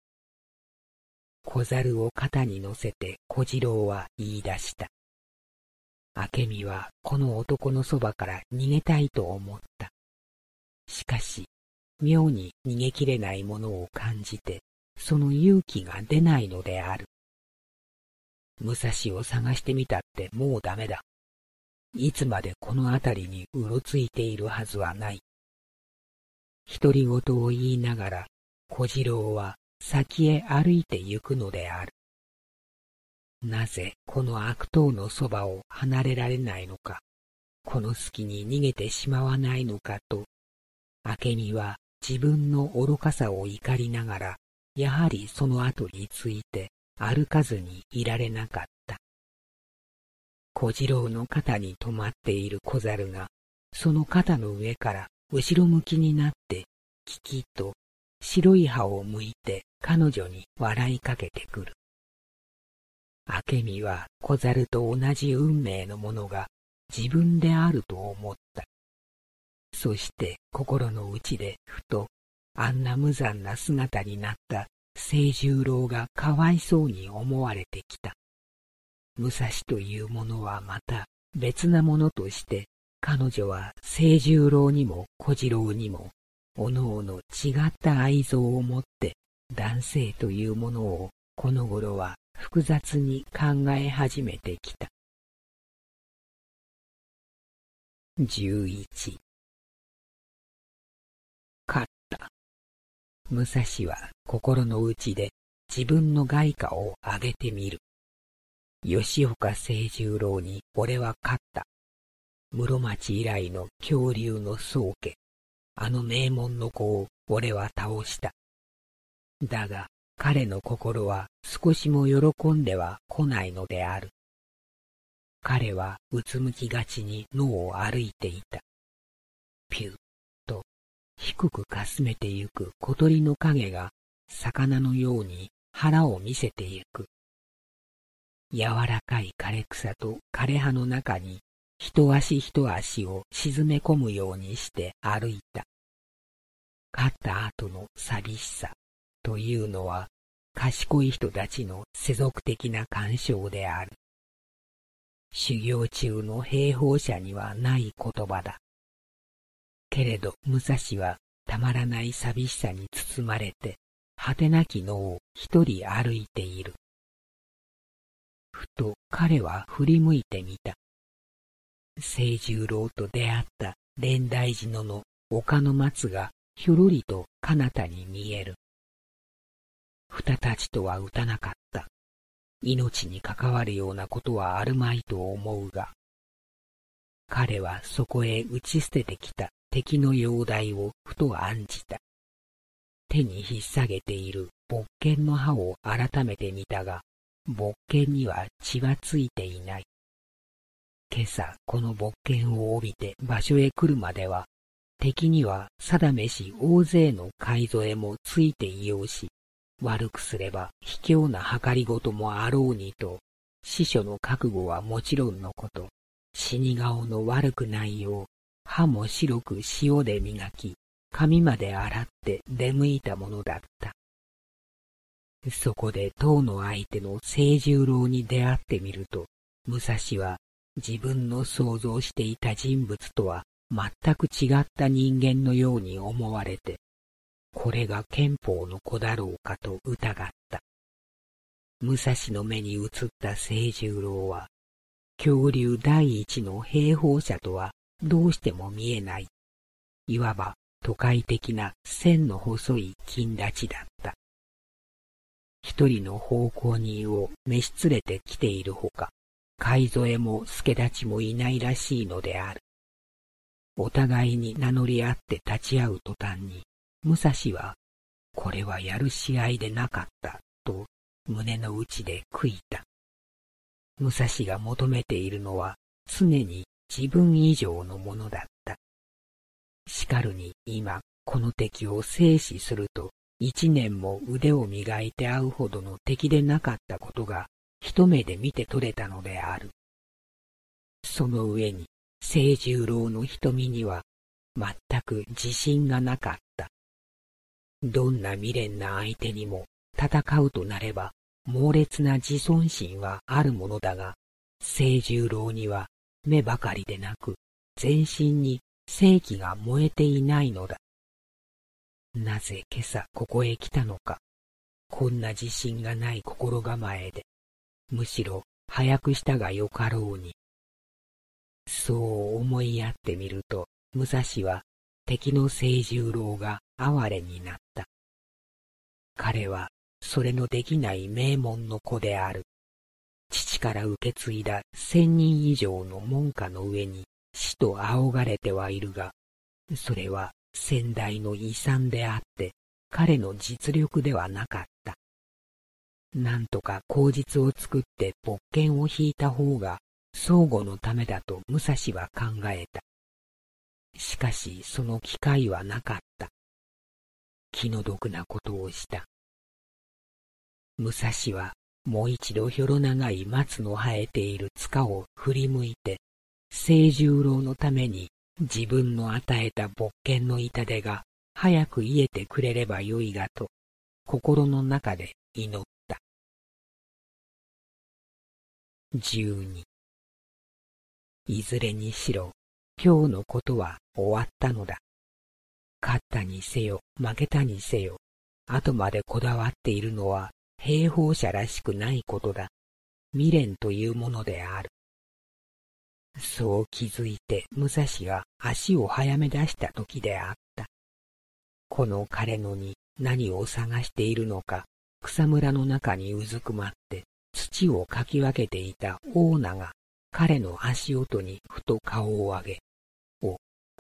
小猿を肩に乗せて小次郎は言い出した。明美はこの男のそばから逃げたいと思った。しかし、妙に逃げきれないものを感じて、その勇気が出ないのである。武蔵を探してみたってもうダメだ。いつまでこの辺りにうろついているはずはない。独り言を言いながら、小次郎は先へ歩いて行くのである。なぜこの悪党のそばを離れられないのか、この隙に逃げてしまわないのかと、明美は自分の愚かさを怒りながら、やはりその後について歩かずにいられなかった。小次郎の肩に止まっている小猿が、その肩の上から後ろ向きになって、キキッと白い歯を向いて彼女に笑いかけてくる。明美は小猿と同じ運命のものが自分であると思った。そして心の内でふとあんな無残な姿になった清十郎がかわいそうに思われてきた。武蔵というものはまた別なものとして彼女は清十郎にも小次郎にもおのおの違った愛憎を持って男性というものをこの頃は複雑に考え始めてきた。じゅういち勝った。武蔵は心の内で自分の外貨を上げてみる。吉岡清十郎に俺は勝った。室町以来の恐竜の宗家、あの名門の子を俺は倒した。だが彼の心は少しも喜んでは来ないのである。彼はうつむきがちに野を歩いていた。ピュッと低くかすめてゆく小鳥の影が魚のように腹を見せてゆく。柔らかい枯れ草と枯れ葉の中に一足一足を沈め込むようにして歩いた。勝った後の寂しさというのは賢い人たちの世俗的な感傷である。修行中の兵法者にはない言葉だ。けれど武蔵はたまらない寂しさに包まれて果てなき野を一人歩いている。ふと彼は振り向いてみた。清十郎と出会った蓮台寺野の丘の松がひょろりと彼方に見える。二たちとは打たなかった。命に関わるようなことはあるまいと思うが、彼はそこへ打ち捨ててきた敵の容体をふと案じた。手に引っ提げている木剣の刃を改めて見たが、木剣には血はついていない。今朝この木剣を帯びて場所へ来るまでは、敵には定めし大勢の買い添えもついていようし、悪くすれば卑怯な計りごともあろうにと、死所の覚悟はもちろんのこと、死に顔の悪くないよう、歯も白く塩で磨き、髪まで洗って出向いたものだった。そこで当の相手の清十郎に出会ってみると、武蔵は自分の想像していた人物とは全く違った人間のように思われて、これが憲法の子だろうかと疑った。武蔵の目に映った清十郎は、恐竜第一の兵法者とはどうしても見えない。いわば都会的な線の細い金立ちだった。一人の奉公人を召し連れてきているほか、買い添えも助太刀もいないらしいのである。お互いに名乗り合って立ち会う途端に、武蔵は、これはやる試合でなかった、と胸の内で悔いた。武蔵が求めているのは、常に自分以上のものだった。しかるに今、この敵を制止すると、一年も腕を磨いて会うほどの敵でなかったことが、一目で見て取れたのである。その上に、清十郎の瞳には、全く自信がなかった。どんな未練な相手にも戦うとなれば猛烈な自尊心はあるものだが、清十郎には目ばかりでなく全身に正気が燃えていないのだ。なぜ今朝ここへ来たのか、こんな自信がない心構えで、むしろ早くしたがよかろうに。そう思いやってみると、武蔵は敵の清十郎が哀れになった。彼はそれのできない名門の子である。父から受け継いだ千人以上の門下の上に死と仰がれてはいるが、それは先代の遺産であって、彼の実力ではなかった。なんとか口実を作って勃剣を引いた方が相互のためだと武蔵は考えた。しかしその機会はなかった。 気の毒なことをした。武蔵はもう一度ひょろ長い松の生えている塚を振り向いて、清十郎のために自分の与えた勃剣の痛手が早く癒えてくれればよいがと、心の中で祈った。十二。いずれにしろ、今日のことは終わったのだ。勝ったにせよ、負けたにせよ、後までこだわっているのは兵法者らしくないことだ。未練というものである。そう気づいて武蔵が足を早め出した時であった。この彼のに何を探しているのか、草むらの中にうずくまって土をかき分けていたオーナが彼の足音にふと顔を上げ、お、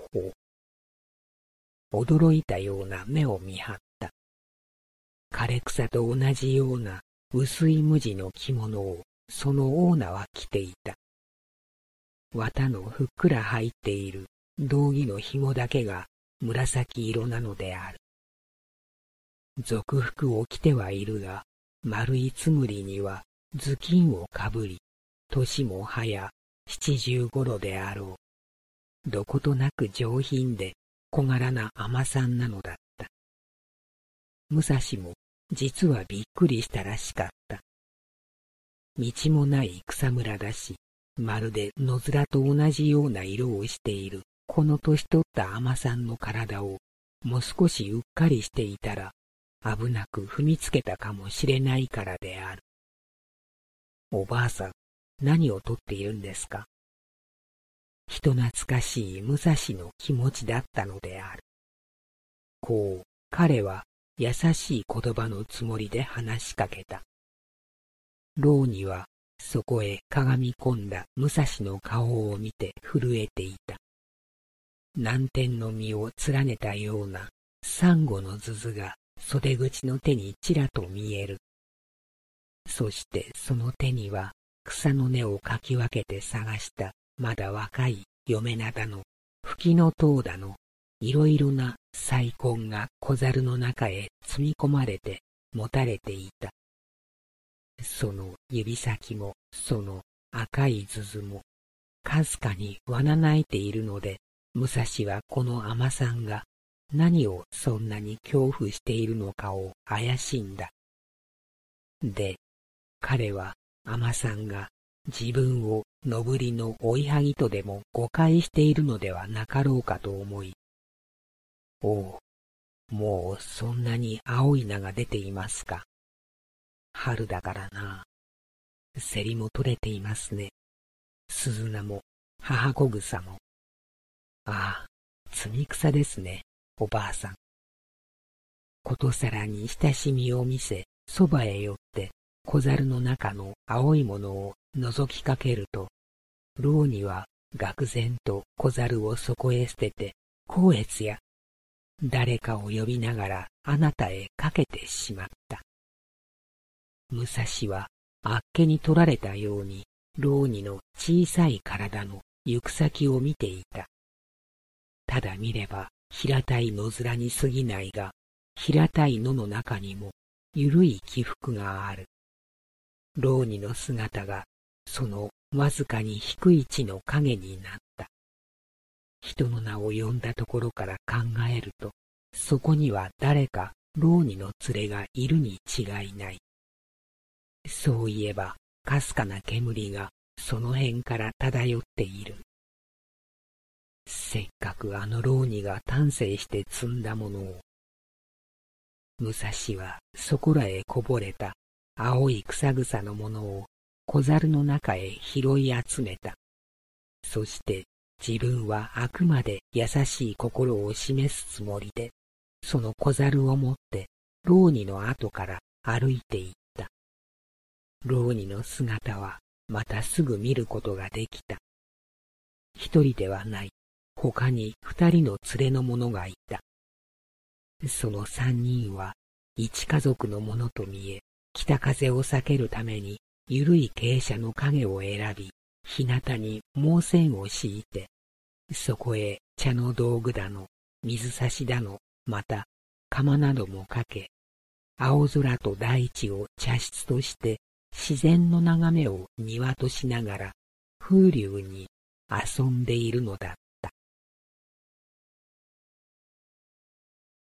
お、驚いたような目を見張った。枯れ草と同じような薄い無地の着物をそのオーナは着ていた。綿のふっくら入っている道着の紐だけが紫色なのである。俗服を着てはいるが、丸いつむりには頭巾をかぶり、年もはや七十頃であろう。どことなく上品で小柄な尼さんなのだった。武蔵も実はびっくりしたらしかった。道もない草むらだし、まるで野面と同じような色をしているこの年取った尼さんの体をもう少しうっかりしていたら危なく踏みつけたかもしれないからである。おばあさん、何をとっているんですか？人懐かしい武蔵の気持ちだったのである。こう、彼は優しい言葉のつもりで話しかけた。老にはそこへかがみ込んだ武蔵の顔を見て震えていた。南天の実を連ねたようなサンゴのズズが袖口の手にちらと見える。そしてその手には草の根をかき分けて探したまだ若い嫁なだの吹きの塔だのいろいろな細根が小猿の中へ積み込まれて持たれていた。その指先もその赤いズズもかすかにわなないているので、武蔵はこの尼さんが何をそんなに恐怖しているのかを怪しんだ。で、彼は尼さんが自分をのぶりの追いはぎとでも誤解しているのではなかろうかと思い、おう、もうそんなに青い名が出ていますか。春だからな。セリも取れていますね。鈴菜も母子草も。ああ、摘み草ですね、おばあさん。ことさらに親しみを見せ、そばへ寄って小猿の中の青いものを覗きかけると、老には愕然と小猿をそこへ捨てて、光悦や、誰かを呼びながらあなたへかけてしまった。武蔵はあっけに取られたように、老にの小さい体の行く先を見ていた。ただ見れば平たい野面に過ぎないが、平たい野の中にもゆるい起伏がある。老にの姿がそのわずかに低い地の影になった。人の名を呼んだところから考えると、そこには誰か老にの連れがいるに違いない。そういえば、かすかな煙がその辺から漂っている。せっかくあの老にが丹精して摘んだものを。武蔵はそこらへこぼれた青い草草のものを小猿の中へ拾い集めた。そして自分はあくまで優しい心を示すつもりで、その小猿を持って老にの後から歩いていった。老にの姿はまたすぐ見ることができた。一人ではない、他に二人の連れの者がいた。その三人は一家族のものと見え、北風を避けるためにゆるい傾斜の影を選び、日向に毛線を敷いて、そこへ茶の道具だの、水差しだの、また釜などもかけ、青空と大地を茶室として自然の眺めを庭としながら風流に遊んでいるのだっ